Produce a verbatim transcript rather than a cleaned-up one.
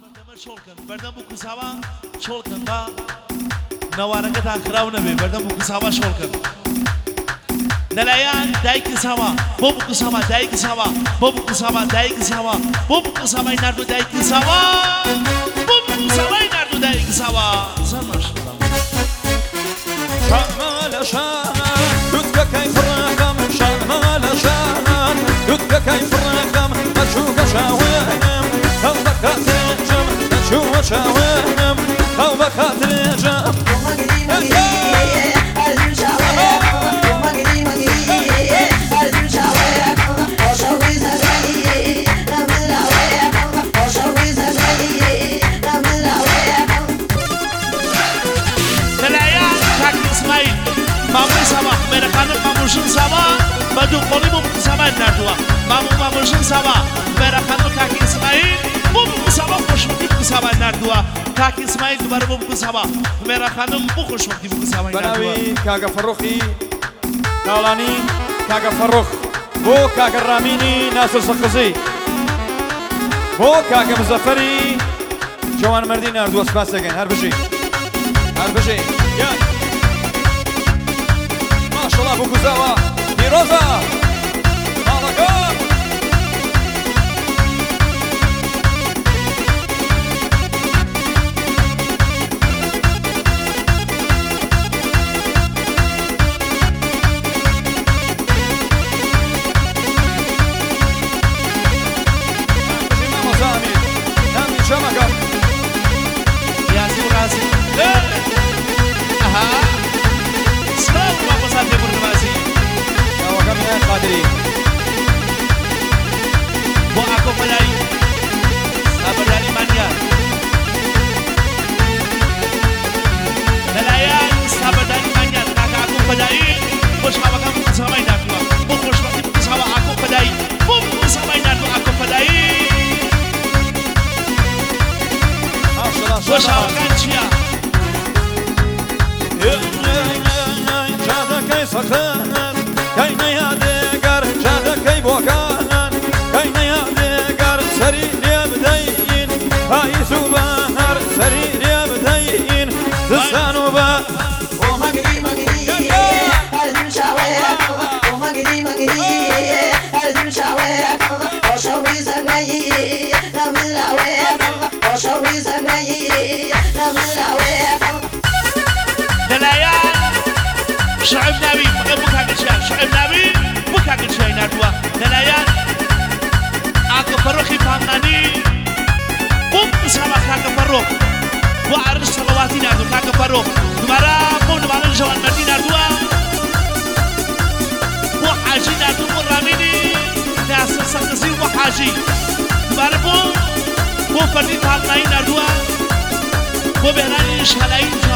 بردم بو کساوا شول کن با نوارنگت آخراو نبی بردم بو کساوا شول کن نلایان دای کساوا بو بو کساوا دای کساوا بو بو کساوا دای کساوا بو بو کساوا نردو دای کساوا بو بو کساوا نردو دای کساوا زنش شمال شان دوت كاي فرقم شمال شان دوت كاي فرقم مشوق شاوم او بكاترجم مشوق شاوم او بكاترجم ماموی سما مرخانه ماموشون سما بدو قولی بو سما نردوا مامو ماموشون سما مرخانه کاکی اسماعیل بو سما خوشمدی بو سما نردوا کاکی اسماعیل دوباره بو سما مرخانه بو خوشمدی بو سما نردوا بناوی کاغا فروخی نالانی کاغا فروخ بو کاغا رامینی ناصر سقزی بو کاغا مزفری جوان مردی نردوا سپاس دکن هر بجی هر بجی یاد ماشاءالله بو گزاوا پیروزا مالکان قادری بو اکو پدای سابرداری مانیا دلایا سابرداری مانیا کاکا اکو پدای خوش خواهم بو سامای نردوا بو خوش وقتی بو ساوا اکو پدای بو بو سامای نردوا اکو پدای خوش خواهم چیا جاده کی سخن کی نیادگر جاده کی بوکان کی نیادگر سری لیبدین های زبان سری لیبدین دستانو با او مگری مگری ازم شاوه او مگری مگری ازم شاوه او شوی زنگی نملاوه او شوی زنگی نملاوه دلایان شعب نبی بو کاگشان شعب نبی بو کاگشان نردوا دلایان اكو فروخي فهمناني بو سما كاكا فروخ بو عرش صلواتي نردو كاكا فروخ دوباره بو دوباره جوان مردي نردوا بو حاجي نردو بو راميني ناصر سقزي بو حاجي دوباره بو بو فردي فهمناني نردوا بو بهراني شهلائي